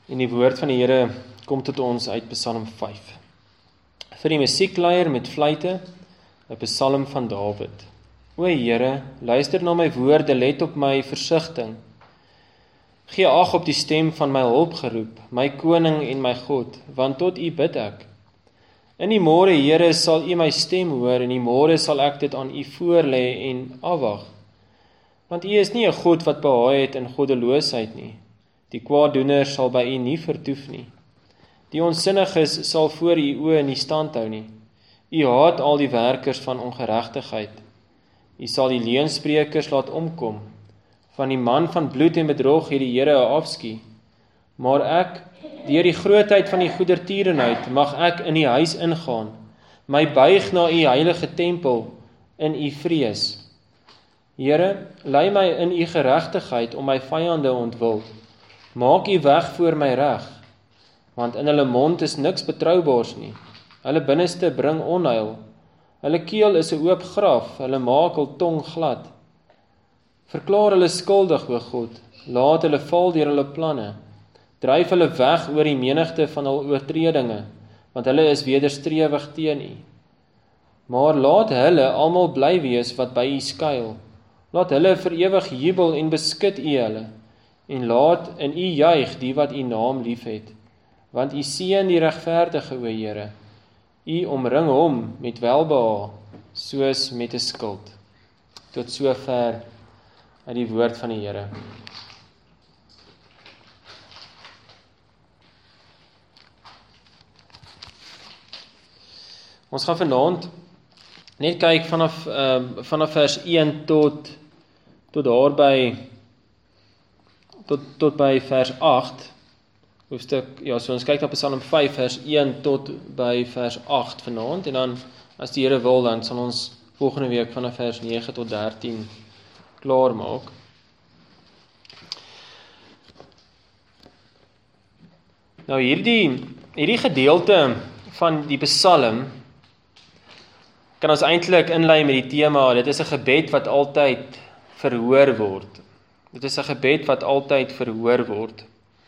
En die woord van die Here kom tot ons uit Psalm 5. Vir die musiekleier met fluite, 'n psalm van Dawid. O Here, luister na my woorde, let op my versigtiging. Gee ag op die stem van my hulpgeroep, my koning en my God, want tot U bid ek. In die môre, Here, sal U my stem hoor, en die môre sal ek dit aan U voorlê en afwag. Want U is nie 'n God wat behaag het in goddeloosheid nie. Die kwaaddoener sal by U nie vertoef nie. Die onsinniges sal voor U oë nie stand hou nie. U haat al die werkers van ongeregtigheid. U sal die leuensprekers laat omkom. Van die man van bloed en bedrog het die Here 'n afskuw. Maar ek, deur die grootheid van die goedertierenheid, mag ek in die huis ingaan, my buig na U heilige tempel in U vrees. Here, lei my in U geregtigheid om my vyande ontwil. Maak U weg voor my reg, want in hulle mond is niks betroubaars nie. Hulle binneste bring onheil. Hulle keel is 'n oop graf, hulle maak hul tong glad. Verklaar hulle skuldig, o God, laat hulle val deur hulle planne. Dryf hulle weg oor die menigte van hul oortredinge, want hulle is wederstrewig teen U. Maar laat hulle almal bly wees wat by U skuil. Laat hulle vir ewig jubel en beskut U hulle. En laat in U juig die wat U naam liefhet. Want U seën die regverdige, o Here. U omring hom met welbehae, soos met 'n skild. Tot sover uit die woord van die Here. Ons gaan vanaand net kyk vanaf vers 1 tot daarby tot by vers 8. Hoofstuk, so ons kyk na Psalm 5 vers 1 tot by vers 8 vanaand, en dan as die Here wil, dan sal ons volgende week vanaf vers 9 tot 13 klaar maak. Nou hierdie gedeelte van die Psalm kan ons eintlik inlei met die tema, dit is 'n gebed wat altyd verhoor word. Dit is 'n gebed wat altyd verhoor word.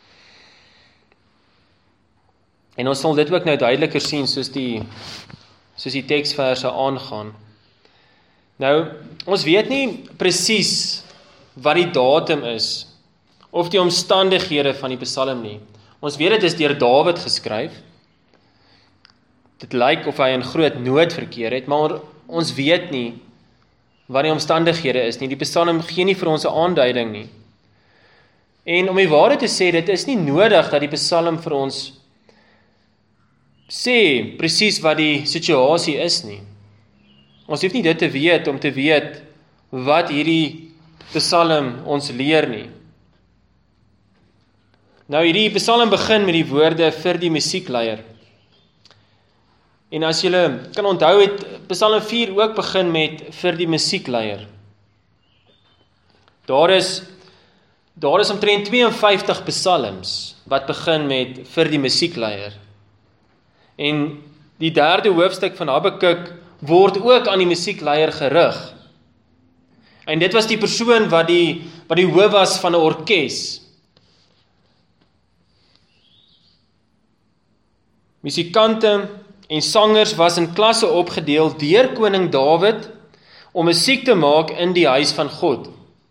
En ons sal dit ook nou duideliker sien soos die teksverse aangaan. Nou, ons weet nie presies wat die datum is, of die omstandighede van die Psalm nie. Ons weet dit is deur Dawid geskryf. Dit lyk of hy in groot nood verkeer het, maar ons weet nie wat die omstandighede is nie. Die Psalm gee nie vir ons 'n aanduiding nie. En om die waarheid te sê, dit is nie nodig dat die Psalm vir ons sê presies wat die situasie is nie. Ons hoef nie dit te weet om te weet wat hierdie Psalm ons leer nie. Nou hierdie Psalm begin met die woorde vir die musiekleier. En as julle kan onthou, het Psalm 4 ook begin met vir die musiekleier. Daar is omtrent 52 psalms wat begin met vir die musiekleier. En die 3de hoofstuk van Habakuk word ook aan die musiekleier gerig. En dit was die persoon wat die hoof was van 'n orkes. Musikante en sangers was in klasse opgedeel deur koning Dawid om musiek te maak in die huis van God.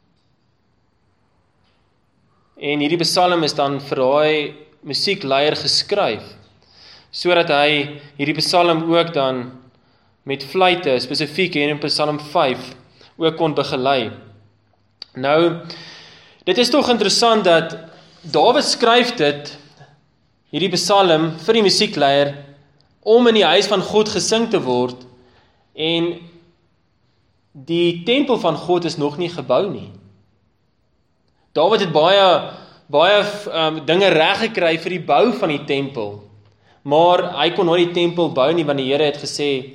En hierdie Psalm is dan vir daai musiekleier geskryf, sodat hy hierdie Psalm ook dan met fluite, spesifiek hier in Psalm 5, ook kon begelei. Nou, dit is tog interessant dat Dawid skryf hierdie Psalm vir die musiekleier, om in die huis van God gesing te word, en die tempel van God is nog nie gebou nie. Dawid het baie dinge reg gekry vir die bou van die tempel, maar hy kon nooit die tempel bou nie, want die Here het gesê,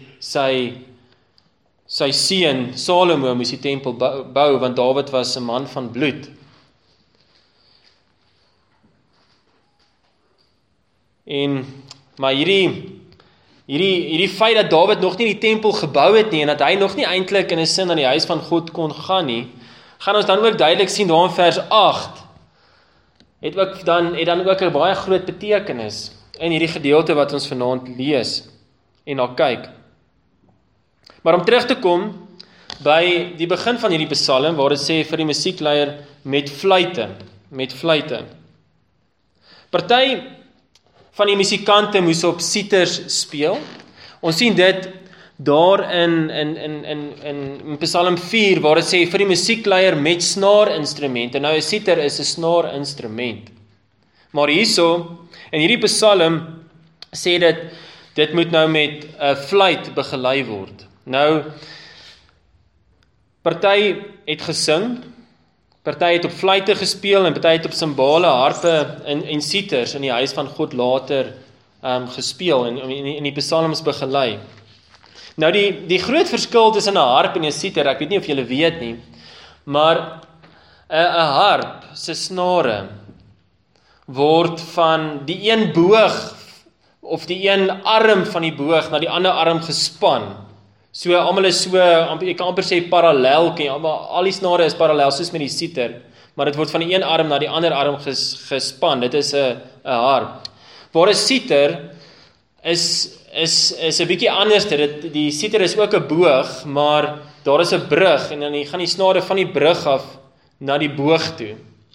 sy seun Salomo moes die tempel bou, want Dawid was 'n man van bloed. Maar hierdie feit dat Dawid nog nie die tempel gebou het nie, en dat hy nog nie eintlik in 'n sin aan die huis van God kon gaan nie, gaan ons dan ook duidelik sien daar in vers 8, het dan ook 'n baie groot betekenis in hierdie gedeelte wat ons vanaand lees en na kyk. Maar om terug te kom by die begin van hierdie psalm waar dit sê vir die musiekleier met fluite. Party van die musikante moes op siters speel. Ons sien dit daar in Psalm 4 waar dit sê vir die musiekleier met snaarinstrumente. Nou 'n siter is 'n snaarinstrument. Maar hierso in hierdie psalm sê dit moet nou met 'n fluit begelei word. Nou party het gesing, party het op fluite gespeel en party het op simbale, harpe en siters in die huis van God later gespeel en in die psalms begelei. Nou die groot verskil tussen 'n harp en 'n siter, ek weet nie of julle weet nie, maar 'n harp se snare word van die een boog of die een arm van die boog na die ander arm gespan. So almal is so, jy kan amper sê parallel, al die snare is parallel soos met die siter, maar dit word van die een arm na die ander arm gespan. Dit is 'n harp. Waar 'n siter is 'n bietjie anders. Die siter is ook 'n boog, maar daar is 'n brug en dan gaan die snare van die brug af na die boog toe.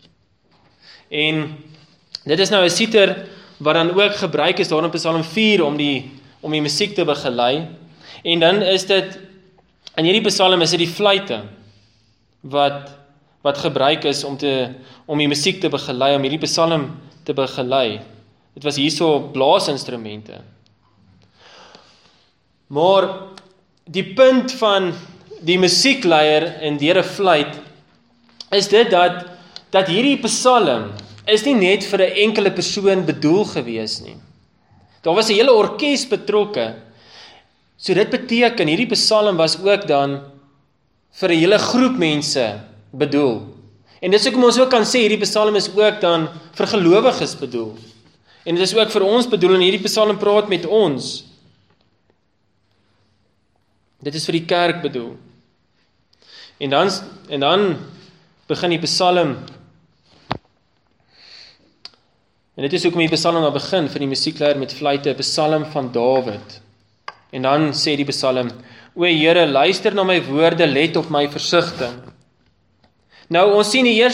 En dit is nou 'n siter wat dan ook gebruik is daar in Psalm 4 om die musiek te begelei. En dan is dit in hierdie psalm is dit die fluite wat gebruik is om die musiek te begelei, om hierdie psalm te begelei. Dit was hierso blaasinstrumente. Maar die punt van die musiekleier en deur 'n fluit is dit dat hierdie psalm is nie net vir 'n enkele persoon bedoel gewees nie. Daar was 'n hele orkes betrokke. So dit beteken hierdie psalm was ook dan vir 'n hele groep mense bedoel. En dis hoekom ons ook kan sê hierdie psalm is ook dan vir gelowiges bedoel. En dit is ook vir ons bedoel en hierdie psalm praat met ons. Dit is vir die kerk bedoel. En dan begin die psalm. En dit is hoekom die psalm nou begin vir die musiekleier met fluite, 'n psalm van Dawid. En dan sê die psalm: O Here, luister na my woorde, let op my versigtiging. Nou ons sien die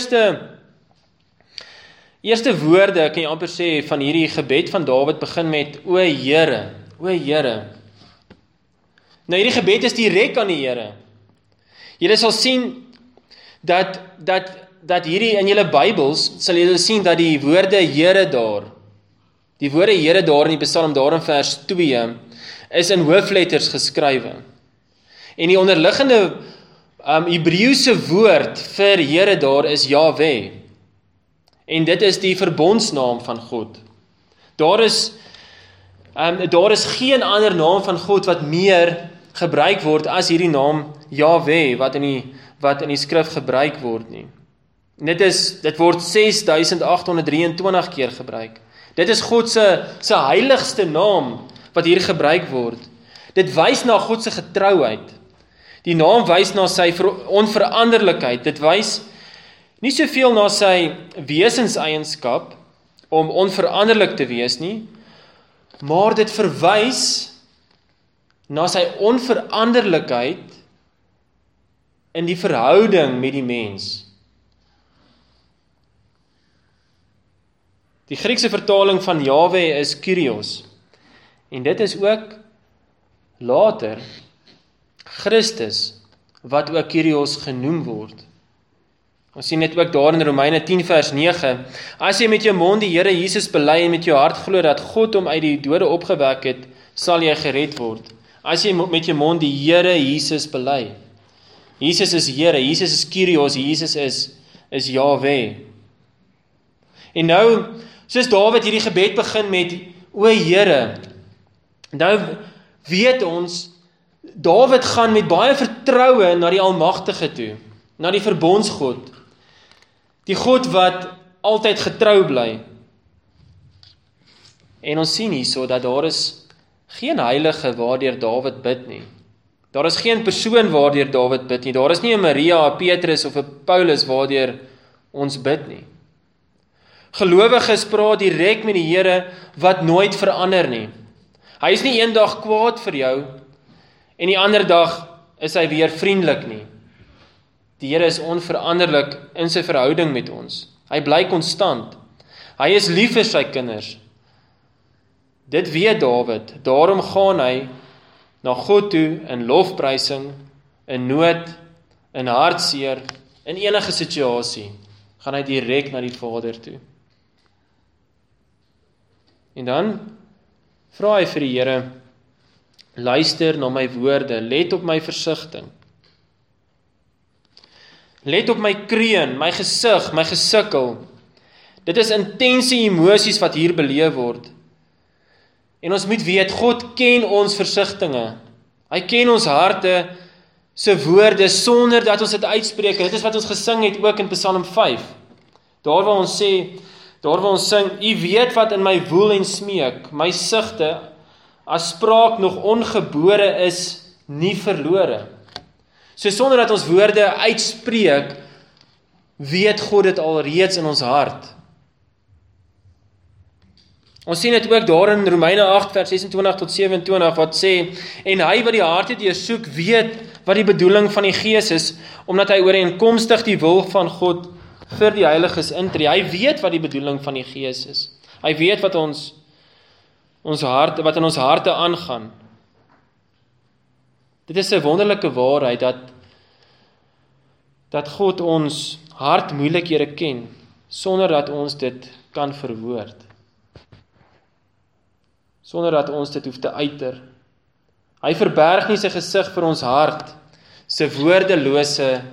eerste woorde, kan jy amper sê, van hierdie gebed van Dawid begin met O Here, o Here. Nou hierdie gebed is direk aan die Here. Julle sal sien dat hierdie in julle Bybels sal julle sien dat die woorde Here daar, in die psalm daar in vers 2 is in hoofletters geskrywe. En die onderliggende Hebreëse woord vir Here daar is Yahweh. En dit is die verbondsnaam van God. Daar is geen ander naam van God wat meer gebruik word as hierdie naam Yahweh wat in die skrif gebruik word nie. Dit word 6823 keer gebruik. Dit is God se heiligste naam wat hier gebruik word. Dit wys na God se getrouheid. Die naam wys na sy onveranderlikheid. Dit wys nie soveel na sy wesenseienskap om onveranderlik te wees nie, maar dit verwys na sy onveranderlikheid in die verhouding met die mens. Die Griekse vertaling van Yahweh is Kyrios. En dit is ook later Christus wat ook Kyrios genoem word. Ons sien dit ook daar in Romeine 10 vers 9. As jy met jou mond die Here Jesus bely en met jou hart glo dat God hom uit die dode opgewek het, sal jy gered word. As jy met jou mond die Here Jesus bely. Jesus is Here, Jesus is Kyrios, Jesus is Yahweh. En nou, soos Dawid hierdie gebed begin met O Here, nou weet ons, Dawid gaan met baie vertroue na die Almagtige toe, na die verbondsgod, die God wat altyd getrou bly. En ons sien hierso dat daar is geen heilige waardeur Dawid bid nie. Daar is geen persoon waardeur Dawid bid nie. Daar is nie 'n Maria, 'n Petrus of 'n Paulus waardeur ons bid nie. Gelowiges praat direk met die Here wat nooit verander nie. Hy is nie een dag kwaad vir jou en die ander dag is hy weer vriendelik nie. Die Here is onveranderlik in sy verhouding met ons. Hy bly konstant. Hy is lief vir sy kinders. Dit weet Dawid. Daarom gaan hy na God toe in lofprysing, in nood, in hartseer, in enige situasie. Gaan hy direk na die Vader toe. En dan vra hy vir die Here, luister na my woorde, let op my versigtiging. Let op my kreun, my gesig, my gesukkel. Dit is intense emosies wat hier beleef word. En ons moet weet, God ken ons versigtinge. Hy ken ons harte se woorde sonder dat ons dit uitspreek. Dit is wat ons gesing het ook in Psalm 5. Daar waar ons sing, U weet wat in my woel en smeek, my sigte, as spraak nog ongebore is, nie verlore. So sonder dat ons woorde uitspreek, weet God dit al reeds in ons hart. Ons sien dit ook daar in Romeine 8 vers 26 tot 27 wat sê, en hy wat die harte deursoek, weet wat die bedoeling van die Gees is, omdat hy ooreenkomstig die wil van God vir die heiliges intree. Hy weet wat die bedoeling van die Gees is. Hy weet wat in ons harte aangaan. Dit is 'n wonderlike waarheid dat God ons hartmoeilikhede ken, sonder dat ons dit kan verwoord. Sonder dat ons dit hoef te uiter. Hy verberg nie sy gesig vir ons hart, sy woordelose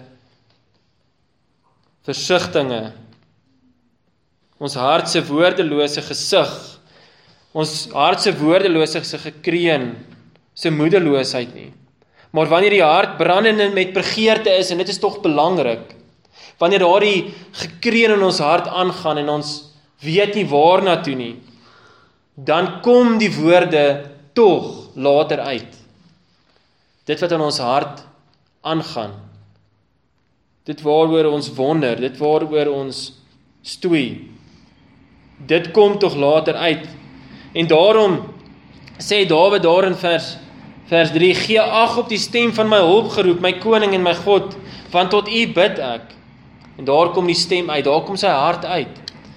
versigtinge, ons hart se woordelose gesig, ons hart se woordelose gekreun, se moedeloosheid nie. Maar wanneer die hart brandende met begeerte is, en dit is tog belangrik, wanneer daardie gekreun in ons hart aangaan en ons weet nie waarna toe nie, dan kom die woorde tog later uit. Dit wat in ons hart aangaan, dit waaroor ons wonder, dit waaroor ons stoei, dit kom tog later uit. En daarom sê Dawid daar in vers 3, gee ag op die stem van my hulpgeroep, my koning en my God, want tot U bid ek. En daar kom die stem uit, daar kom sy hart uit.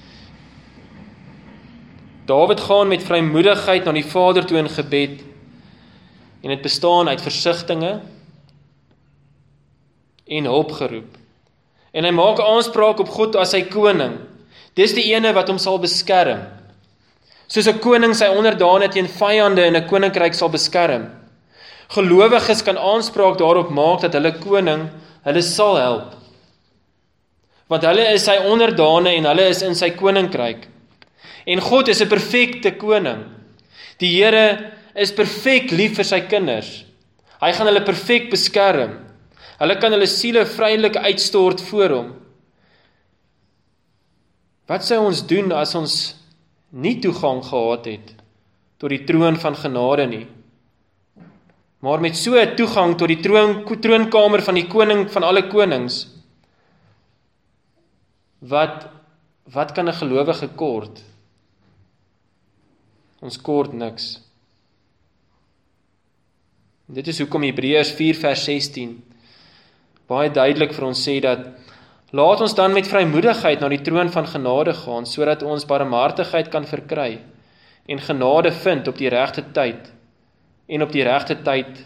Dawid gaan met vrymoedigheid na die Vader toe in gebed, en dit bestaan uit versigtinge en hulpgeroep. En hy maak aanspraak op God as sy koning. Dis die ene wat hom sal beskerm. Soos 'n koning sy onderdane teen vyande in 'n koninkryk sal beskerm. Gelowiges kan aanspraak daarop maak dat hulle koning hulle sal help. Want hulle is sy onderdane en hulle is in sy koninkryk. En God is 'n perfekte koning. Die Here is perfek lief vir sy kinders. Hy gaan hulle perfek beskerm. Hulle kan hulle siele vrylik uitstort voor hom. Wat sou ons doen as ons nie toegang gehad het tot die troon van genade nie? Maar met so 'n toegang tot die troonkamer van die koning van alle konings, wat kan 'n gelowige kort? Ons kort niks. Dit is hoekom Hebreërs 4 vers 16 baie duidelik vir ons sê dat laat ons dan met vrymoedigheid na die troon van genade gaan, sodat ons barmhartigheid kan verkry en genade vind op die regte tyd en op die regte tyd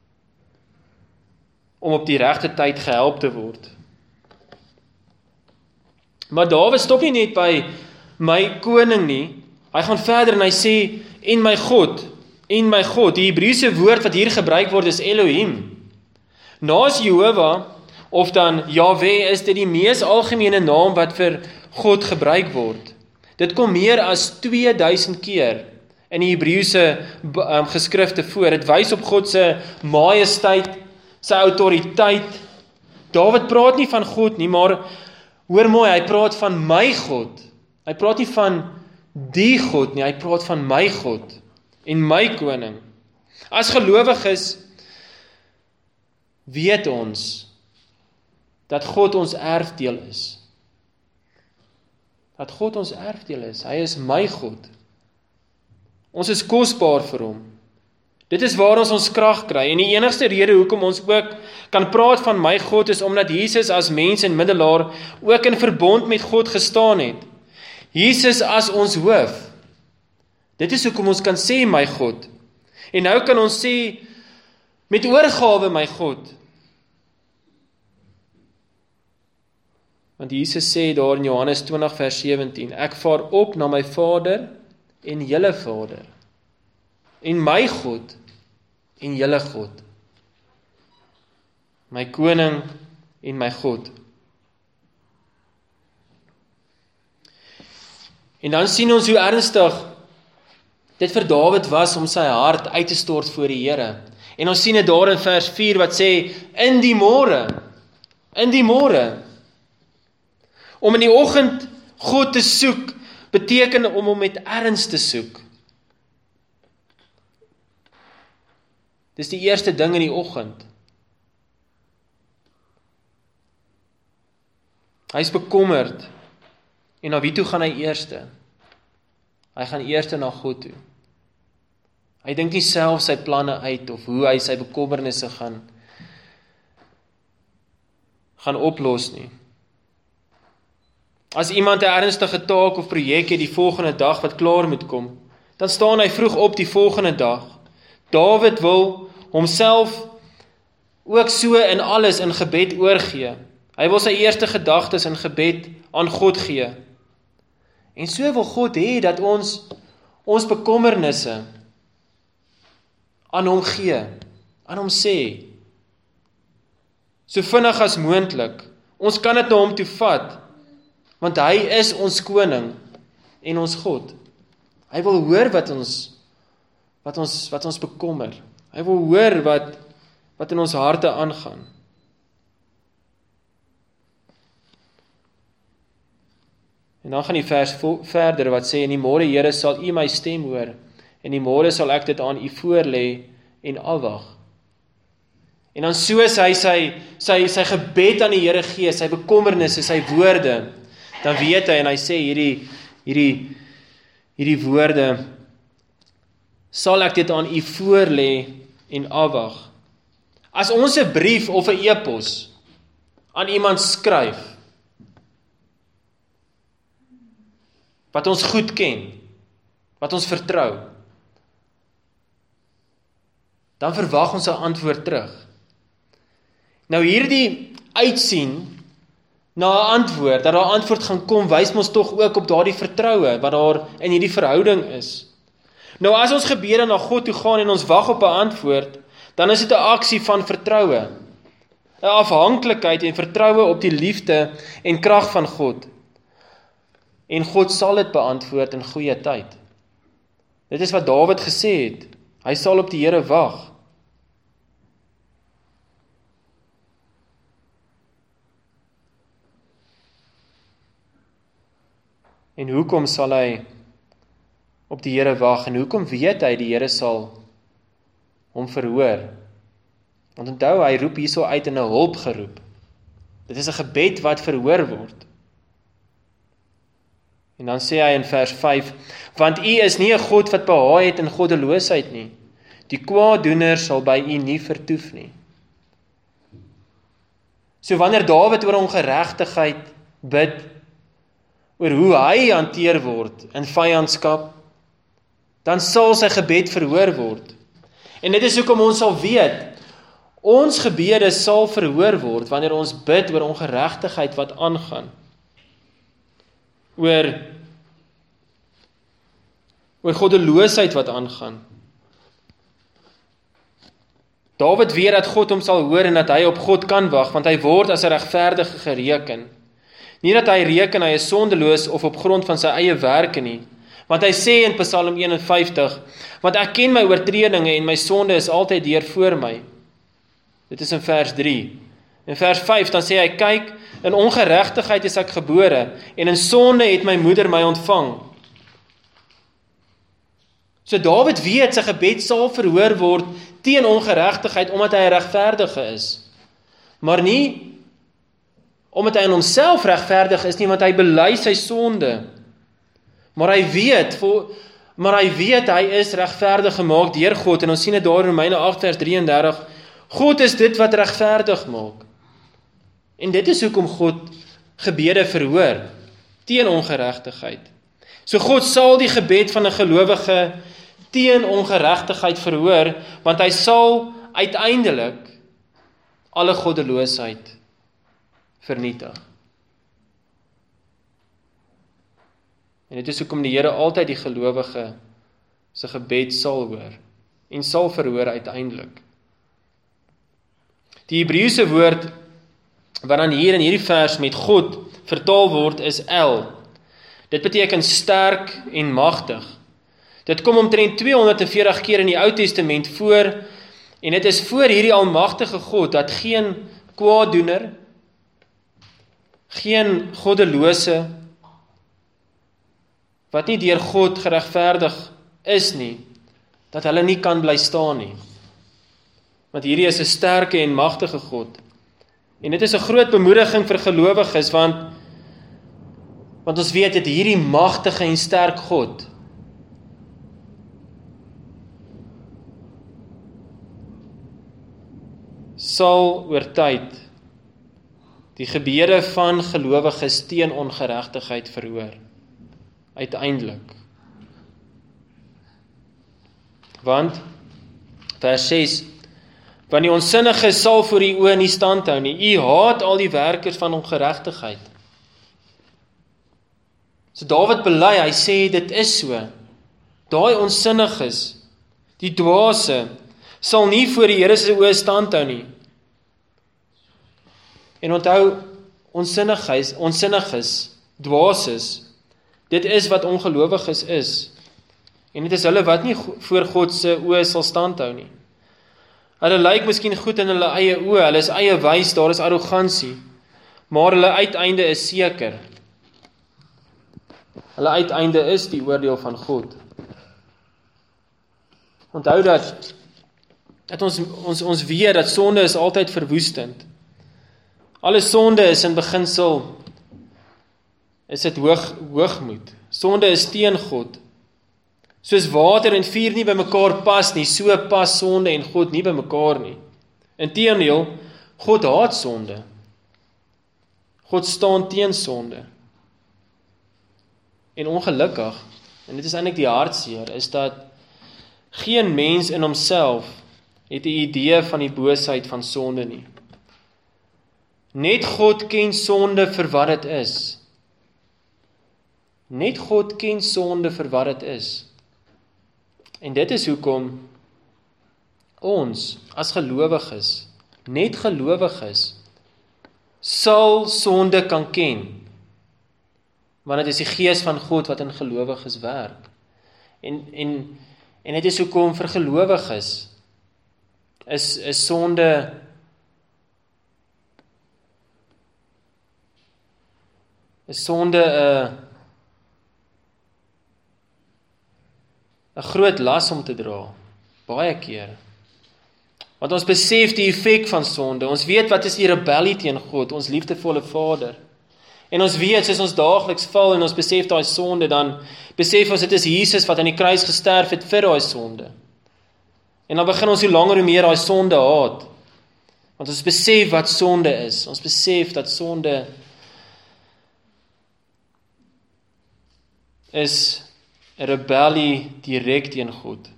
om op die regte tyd gehelp te word. Maar Dawid stop nie net by my koning nie. Hy gaan verder en hy sê en my God. Die Hebreëse woord wat hier gebruik word is Elohim. Naas Jehovah of dan Yahweh is dit die mees algemene naam wat vir God gebruik word. Dit kom meer as 2000 keer in die Hebreëse geskrifte voor. Dit wys op God se majesteit, sy autoriteit. Dawid praat nie van God nie, maar hoor mooi, hy praat van my God. Hy praat nie van die God nie, hy praat van my God en my koning. As gelowiges weet ons dat God ons erfdeel is. dat God ons erfdeel is. Hy is my God. Ons is kosbaar vir hom. Dit is waar ons krag kry, en die enigste rede hoekom ons ook kan praat van my God is omdat Jesus as mens en middelaar ook in verbond met God gestaan het. Jesus as ons hoof. Dit is hoekom ons kan sê my God. En nou kan ons sê met oorgawe my God. Want Jesus sê daar in Johannes 20 vers 17, ek vaar op na my Vader en julle Vader, en my God en julle God, my koning en my God. En dan sien ons hoe ernstig dit vir Dawid was om sy hart uit te stort voor die Here. En ons sien dit daar in vers 4 wat sê, in die môre, om in die oggend God te soek, beteken om hom met erns te soek. Dis die eerste ding in die oggend. Hy is bekommerd, en na wie toe gaan hy eerste? Hy gaan eerste na God toe. Hy dink nie self sy planne uit, of hoe hy sy bekommernisse gaan oplos nie. As iemand 'n ernstige taak of projek het die volgende dag wat klaar moet kom, dan staan hy vroeg op die volgende dag. Dawid wil homself ook so in alles in gebed oorgee. Hy wil sy eerste gedagtes in gebed aan God gee. En so wil God hê dat ons bekommernisse aan hom gee, aan hom sê. So vinnig as moontlik. Ons kan dit na hom toe vat, want hy is ons koning en ons God. Hy wil hoor wat ons bekommer. Hy wil hoor wat in ons harte aangaan. En dan gaan die vers verder wat sê, in die môre Here sal u my stem hoor, en die môre sal ek dit aan u voorlê en afwag. En dan soos hy sy gebed aan die Here gee, sy bekommernisse, sy woorde, dan weet hy en hy sê hierdie woorde, sal ek dit aan u voorlê en afwag. As ons 'n brief of 'n e-pos aan iemand skryf, wat ons goed ken, wat ons vertrou, dan verwag ons 'n antwoord terug. Nou hierdie uitsien na 'n antwoord, dat daar antwoord gaan kom, wys ons tog ook op daardie vertroue wat daar in hierdie verhouding is. Nou as ons gebede na God toe gaan en ons wag op 'n antwoord, dan is dit 'n aksie van vertroue, 'n afhanklikheid en vertroue op die liefde en krag van God. En God sal dit beantwoord in goeie tyd. Dit is wat Dawid gesê het. Hy sal op die Here wag. En hoekom sal hy op die Here wag? En hoekom weet hy die Here sal hom verhoor? Want onthou, hy roep hierso uit in 'n hulpgeroep. Dit is 'n gebed wat verhoor word. En dan sê hy in vers 5, want u is nie 'n God wat behaag het in goddeloosheid nie. Die kwaaddoener sal by u nie vertoef nie. So wanneer Dawid oor ongeregtigheid bid, oor hoe hy hanteer word in vyandskap, dan sal sy gebed verhoor word. En dit is hoekom ons sal weet, ons gebede sal verhoor word wanneer ons bid oor ongeregtigheid wat aangaan. Oor goddeloosheid wat aangaan. Dawid weet dat God hom sal hoor en dat hy op God kan wag, want hy word as 'n regverdige gereken. Nie dat hy reken hy is sondeloos of op grond van sy eie werke nie, want hy sê in Psalm 51, want ek ken my oortredinge en my sonde is altyd deur voor my. Dit is in vers 3. In vers 5 dan sê hy, kyk, in ongeregtigheid is ek gebore, en in sonde het my moeder my ontvang. So Dawid weet, sy gebed sal verhoor word teen ongeregtigheid, omdat hy 'n regverdige is. Maar nie omdat hy in homself regverdig is nie, want hy bely sy sonde. Maar hy weet, hy is regverdig gemaak deur God, en ons sien dit daar in Romeine 8 vers 33, God is dit wat regverdig maak. En dit is hoekom God gebede verhoor, teen ongeregtigheid. So God sal die gebed van 'n gelowige teen ongeregtigheid verhoor, want hy sal uiteindelik alle goddeloosheid vernietig. En dit is hoekom die Here altyd die gelowige se gebed sal hoor, en sal verhoor uiteindelik. Die Hebreëse woord, wat dan hier in hierdie vers met God vertaal word, is El. Dit beteken sterk en magtig. Dit kom omtrent 240 keer in die Ou Testament voor, en dit is voor hierdie almagtige God, dat geen kwaaddoener, geen goddelose, wat nie deur God geregverdig is nie, dat hulle nie kan bly staan nie. Want hierdie is 'n sterke en magtige God. En dit is 'n groot bemoediging vir gelowiges, want ons weet dat hierdie magtige en sterk God sal oor tyd die gebede van gelowiges teen ongeregtigheid verhoor. Uiteindelik. Want, vers 6, want die onsinnige sal voor u oë nie stand hou nie. U haat al die werkers van ongeregtigheid. So Dawid bely, hy sê dit is so. Daai onsinniges, die dwaase, sal nie voor die Here se oë stand hou nie. En onthou, onsinniges, dwaases, dit is wat ongelowiges is. En dit is hulle wat nie voor God se oë sal stand hou nie. Hulle lyk miskien goed in hulle eie oë, hulle is eie wys, daar is arrogansie, maar hulle uiteinde is seker. Hulle uiteinde is die oordeel van God. Onthou dat ons weet dat sonde is altyd verwoestend. Alle sonde is in beginsel, is dit hoogmoed. Sonde is teen God. Soos water en vuur nie by mekaar pas nie, so pas sonde en God nie by mekaar nie. Inteendeel, God haat sonde. God staan teen sonde. En ongelukkig, en dit is eintlik die hartseer, is dat geen mens in homself het 'n idee van die boosheid van sonde nie. Net God ken sonde vir wat dit is. Net God ken sonde vir wat dit is. En dit is hoekom ons as gelowiges, net gelowiges, sal sonde kan ken. Want dit is die gees van God wat in gelowiges werk. En dit is hoekom vir gelowiges is sonde ‘n groot las om te dra, baie keer. Want ons besef die effek van sonde, ons weet wat is die rebellie teen God, ons liefdevolle Vader. En ons weet, soos ons daagliks val en ons besef daai sonde, dan besef ons dit is Jesus wat aan die kruis gesterf het vir daai sonde. En dan begin ons hoe langer hoe meer daai sonde haat. Want ons besef wat sonde is, ons besef dat sonde is 'n rebellie direk teen God.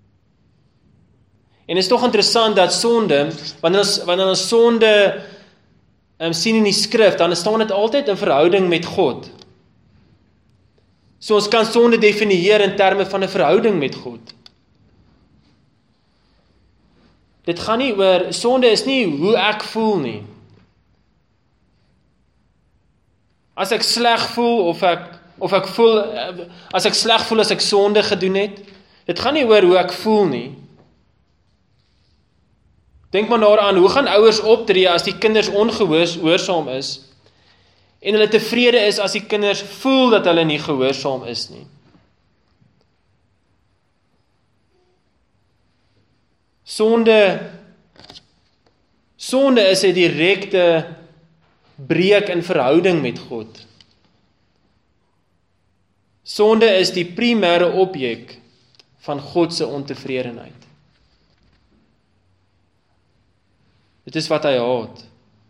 En het is toch interessant dat sonde, wanneer ons sonde sien in die skrif, dan staan dit altyd in verhouding met God. So ons kan sonde definieer in terme van 'n verhouding met God. Dit gaan nie oor, sonde is nie hoe ek voel nie. As ek sleg voel, as ek sleg voel as ek sonde gedoen het, dit gaan nie oor hoe ek voel nie. Denk maar daaraan, hoe gaan ouers optree as die kinders ongehoorsaam is, en hulle tevrede is as die kinders voel dat hulle nie gehoorsaam is nie. Sonde is 'n direkte breek in verhouding met God. Sonde is die primêre objek van God se ontevredenheid. Dit is wat hy haat.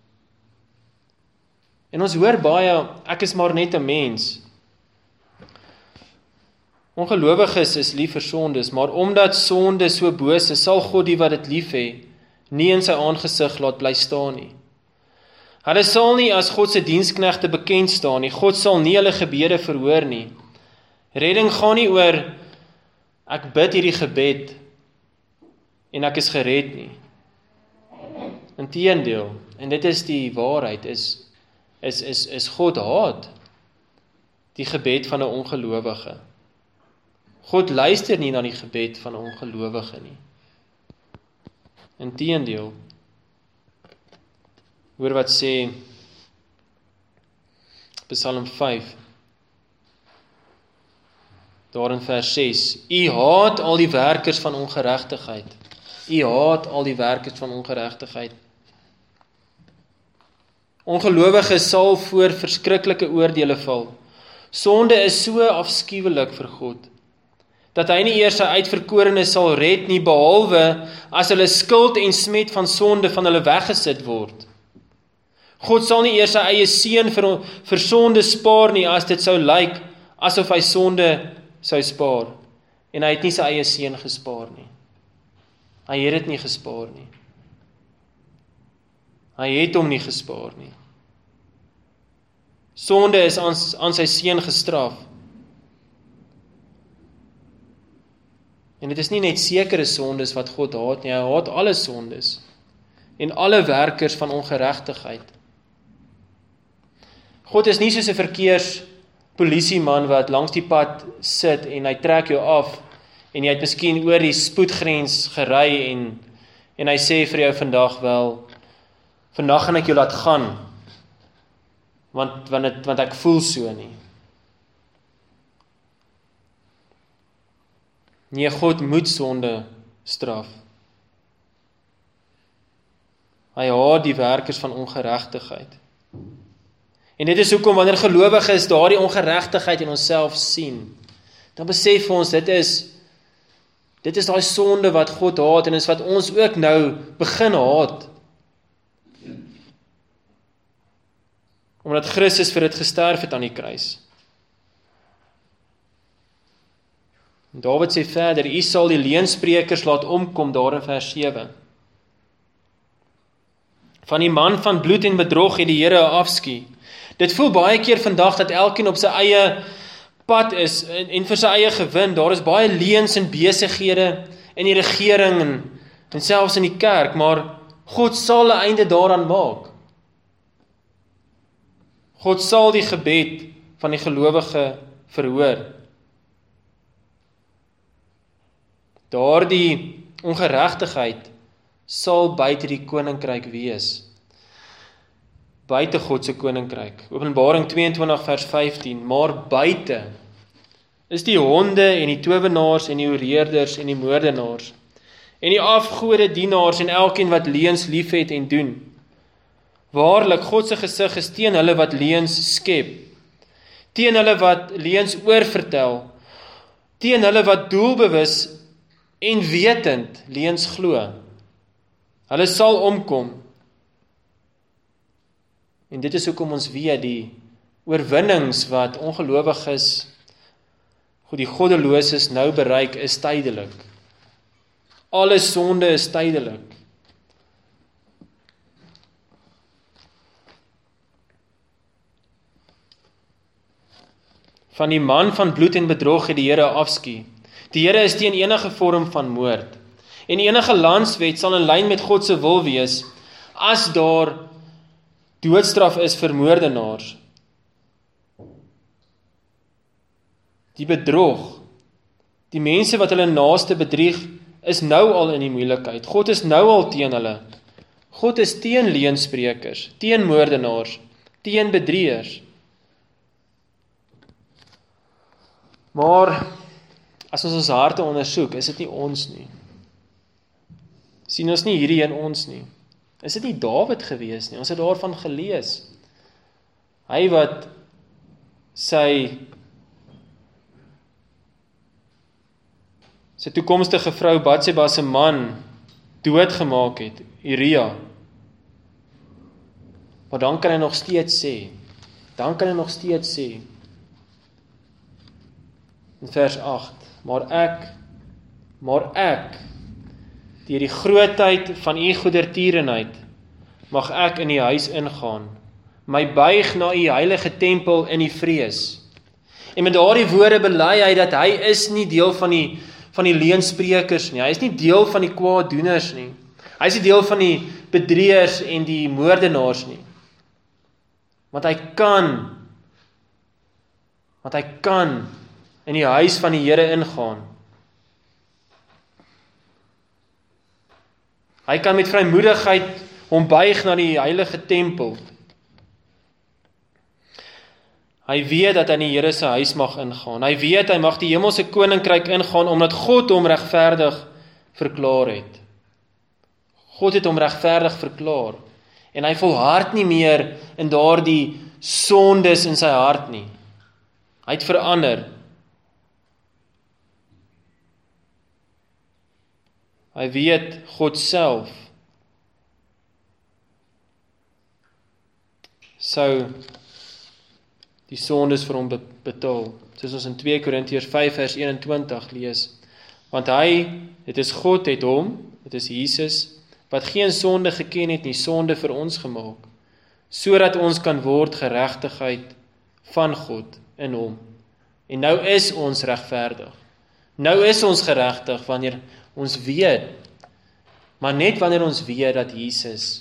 En ons hoor baie, ek is maar net 'n mens. Ongelowiges is lief vir sondes, maar omdat sonde so boos is, sal God die wat dit lief hê, nie in sy aangesig laat bly staan nie. Hulle sal nie as God se diensknegte bekend staan nie. God sal nie hulle gebede verhoor nie. Redding gaan nie oor, ek bid hierdie gebed en ek is gered nie. Inteendeel, en dit is die waarheid, is God haat die gebed van 'n ongelowige. God luister nie na die gebed van 'n ongelowige nie. Inteendeel, hoor wat sê Psalm 5, daar in vers 6, U haat al die werkers van ongeregtigheid. U haat al die werkers van ongeregtigheid. Ongelowiges sal voor verskriklike oordeele val. Sonde is so afskuwelik vir God, dat hy nie eers sy uitverkorenes sal red nie, behalwe as hulle skuld en smet van sonde van hulle weggesit word. God sal nie eers sy eie seun vir sonde spaar nie, as dit sou lyk asof hy sonde sou spaar. En hy het nie sy eie seun gespaar nie. Hy het dit nie gespaar nie. Hy het hom nie gespaar nie. Sonde is aan sy seun gestraf. En dit is nie net sekere sondes wat God haat nie, hy haat alle sondes en alle werkers van ongeregtigheid. God is nie soos 'n verkeerspolisieman wat langs die pad sit en hy trek jou af en jy het miskien oor die spoedgrens gery en hy sê vir jou vandag gaan ek jou laat gaan, want ek voel so nie. Nee, God moet sonde straf. Hy haat die werkers van ongeregtigheid. En dit is hoekom wanneer gelowiges daardie ongeregtigheid in onsself sien, dan besef ons dit is daai sonde wat God haat en is wat ons ook nou begin haat. Omdat Christus vir dit gesterf het aan die kruis. Dawid sê verder, U sal die leensprekers laat omkom, daar in vers 7. Van die man van bloed en bedrog het die Here 'n afskuw. Dit voel baie keer vandag dat elkeen op sy eie pad is en vir sy eie gewin. Daar is baie leuns en besighede in die regering en selfs in die kerk, maar God sal 'n einde daaraan maak. God sal die gebed van die gelowige verhoor. Daardie ongeregtigheid sal buite die koninkryk wees. Buite God se koninkryk. Openbaring 22 vers 15, maar buite is die honde en die towenaars en die oreerders en die moordenaars en die afgode dienaars en elkeen wat leuns liefhet en doen. Waarlik, God se gesig is teen hulle wat leuns skep, teen hulle wat leuns oorvertel, teen hulle wat doelbewus en wetend leuns glo. Hulle sal omkom. En dit is hoekom ons weet die oorwinnings wat ongelowiges, die goddeloses nou bereik, is tydelik. Alle sonde is tydelik. Van die man van bloed en bedrog het die Here afskuw. Die Here is teen enige vorm van moord. En enige landswet sal in lyn met God se wil wees, as daar doodstraf is vir moordenaars. Die bedrog, die mense wat hulle naaste bedrieg, is nou al in die moeilikheid. God is nou al teen hulle. God is teen leuensprekers, teen moordenaars, teen bedrieërs. Maar as ons harte ondersoek, is dit nie ons nie. Sien ons nie hierdie in ons nie. Is dit nie Dawid gewees nie? Ons het daarvan gelees. Hy wat sy sy toekomstige vrou Batseba se man doodgemaak het, Uria. Maar dan kan hy nog steeds sê, in vers 8, maar ek, deur die grootheid van u goedertierenheid, mag ek in die huis ingaan, my buig na u heilige tempel in die vrees. En met daardie woorde bely hy dat hy is nie deel van die leuensprekers nie, hy is nie deel van die kwaaddoeners nie, hy is nie deel van die bedrieërs en die moordenaars nie. Want hy kan in die huis van die Here ingaan. Hy kan met vrymoedigheid hom buig na die heilige tempel. Hy weet dat hy in die Here se huis mag ingaan. Hy weet hy mag die hemelse koninkryk ingaan omdat God hom regverdig verklaar het. God het hom regverdig verklaar. En hy volhard nie meer in daardie sondes in sy hart nie. Hy het verander. Hy weet God self sou die sondes vir hom betaal. Soos ons in 2 Korintiërs 5 vers 21 lees. Want dit is God, dit is Jesus, wat geen sonde geken het nie, sonde vir ons gemaak, sodat ons kan word geregtigheid van God in hom. En nou is ons regverdig. Nou is ons geregtig wanneer ons weet, maar net wanneer ons weet dat Jesus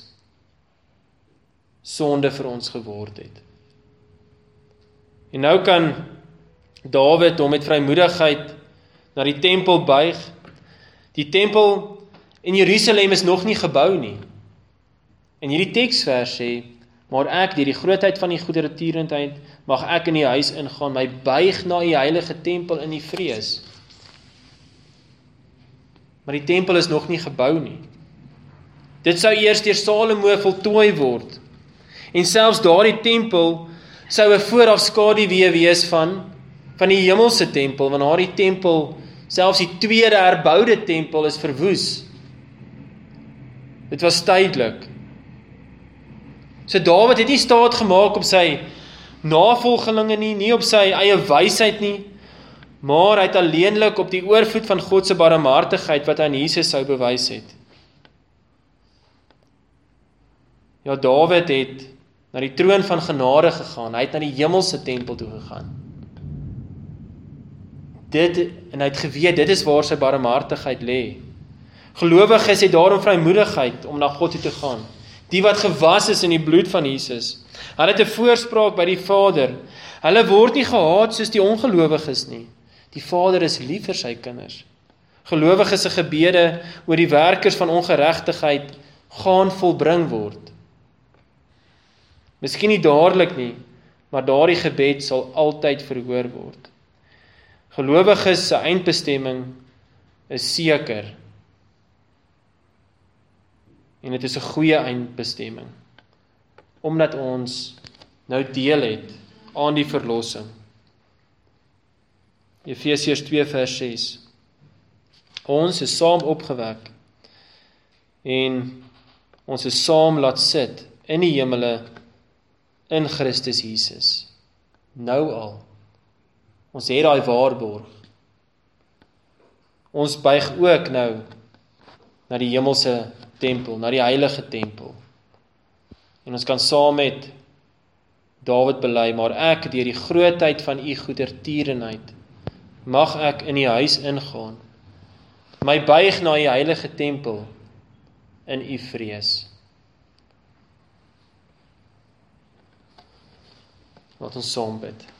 sonde vir ons geword het. En nou kan Dawid hom met vrymoedigheid na die tempel buig. Die tempel in Jerusalem is nog nie gebou nie. En hierdie teksvers sê, maar ek, deur die grootheid van die goedertierenheid, mag ek in die huis ingaan, my buig na die heilige tempel in die vrees. Maar die tempel is nog nie gebou nie. Dit sou eers deur Salomo voltooi word. En selfs daardie tempel sou 'n voorafskaduwee wees van die hemelse tempel, want daardie tempel, selfs die tweede herboude tempel, is verwoes. Dit was tydelik. So Dawid het nie staat gemaak op sy navolgelinge nie op sy eie wysheid nie, maar hy het alleenlik op die oorvloed van God se barmhartigheid wat hy aan Jesus sou bewys het. Ja, Dawid het na die troon van genade gegaan, hy het na die hemelse tempel toe gegaan. En hy het geweet, dit is waar sy barmhartigheid lê. Gelowiges het daarom vrymoedigheid om na God toe te gaan. Die wat gewas is in die bloed van Jesus. Hulle het 'n voorspraak by die Vader. Hulle word nie gehaat soos die ongelowiges nie. Die Vader is lief vir sy kinders. Gelowiges se gebede oor die werkers van ongeregtigheid gaan volbring word. Miskien nie dadelik nie, maar daardie gebed sal altyd verhoor word. Gelowiges se eindbestemming is seker. En dit is 'n goeie eindbestemming, omdat ons nou deel het aan die verlossing. Efesiërs 2 vers 6. Ons is saam opgewek en ons is saam laat sit in die hemele in Christus Jesus. Nou al. Ons het daai waarborg. Ons buig ook nou na die hemelse tempel, na die heilige tempel. En ons kan saam met Dawid bely, maar ek, deur die grootheid van u goedertierenheid, mag ek in die huis ingaan, my buig na die heilige tempel in u vrees. Laat ons saam bid.